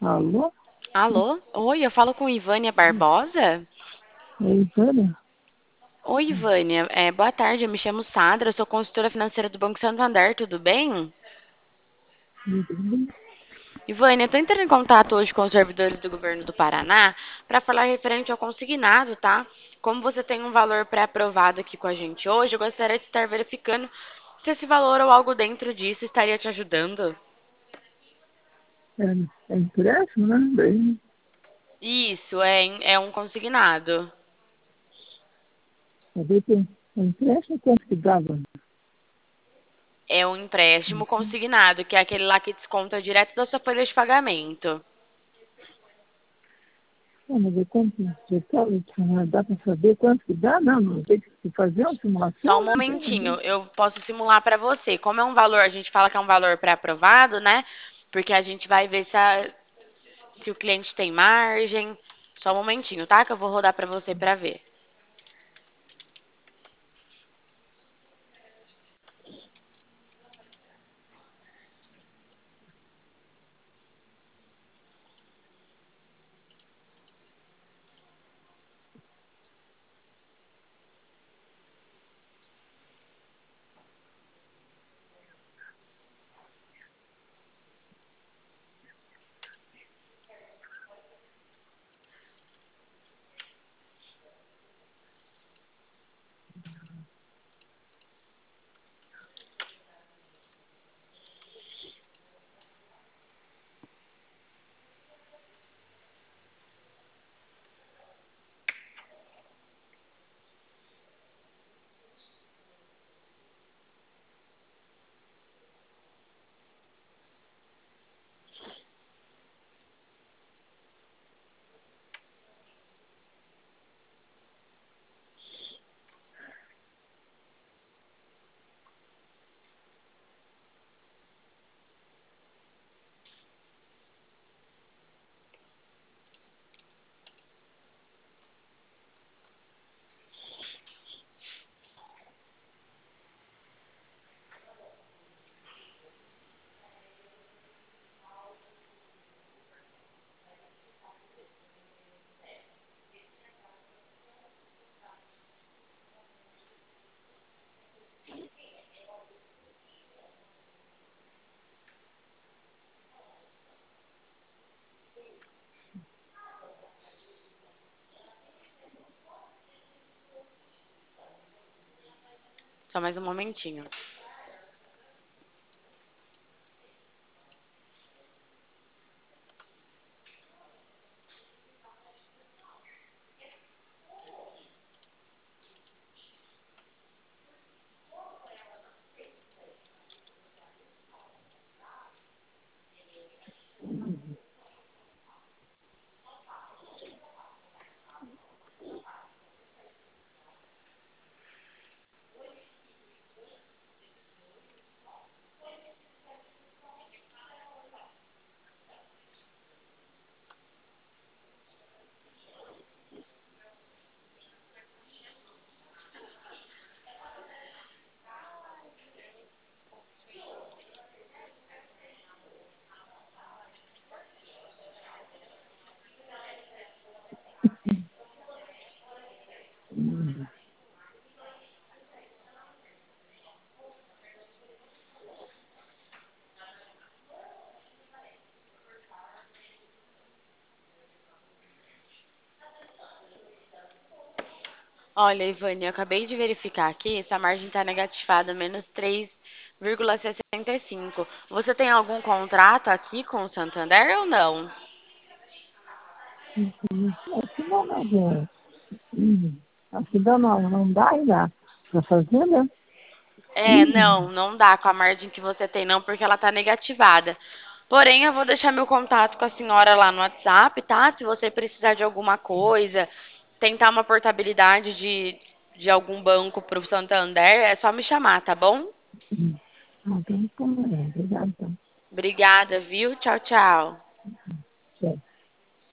Alô? Alô? Oi, eu falo com Ivânia Barbosa? É Ivana? Oi, Ivânia. Boa tarde, eu me chamo Sandra, eu sou consultora financeira do Banco Santander, tudo bem? Tudo bem? Ivânia, eu estou entrando em contato hoje com os servidores do governo do Paraná para falar referente ao consignado, tá? Como você tem um valor pré-aprovado aqui com a gente hoje, eu gostaria de estar verificando se esse valor ou algo dentro disso estaria te ajudando. É empréstimo, né? Daí, Isso, é um consignado. daí tem empréstimo quanto que dava? É um empréstimo consignado, que é aquele lá que desconta direto da sua folha de pagamento. Mas é quanto? Dá para saber quanto que dá? Não, não tem que fazer uma Só simulação, um né? Tem momentinho, eu posso simular para você. Como é um valor, a gente fala que é um valor pré-aprovado, né? Porque a gente vai ver se o cliente tem margem. Só um momentinho, tá? Que eu vou rodar para você para ver. Só mais um momentinho. Olha, Ivane, eu acabei de verificar aqui, essa margem está negativada, menos 3,65. Você tem algum contrato aqui com o Santander ou não? Aqui não, não. Aqui não dá ainda para fazer, né? Não dá com a margem que você tem, não, porque ela está negativada. Porém, eu vou deixar meu contato com a senhora lá no WhatsApp, tá? Se você precisar de alguma coisa, tentar uma portabilidade de algum banco para o Santander, é só me chamar, tá bom? Então, obrigado. Então. Obrigada, viu? Tchau, tchau.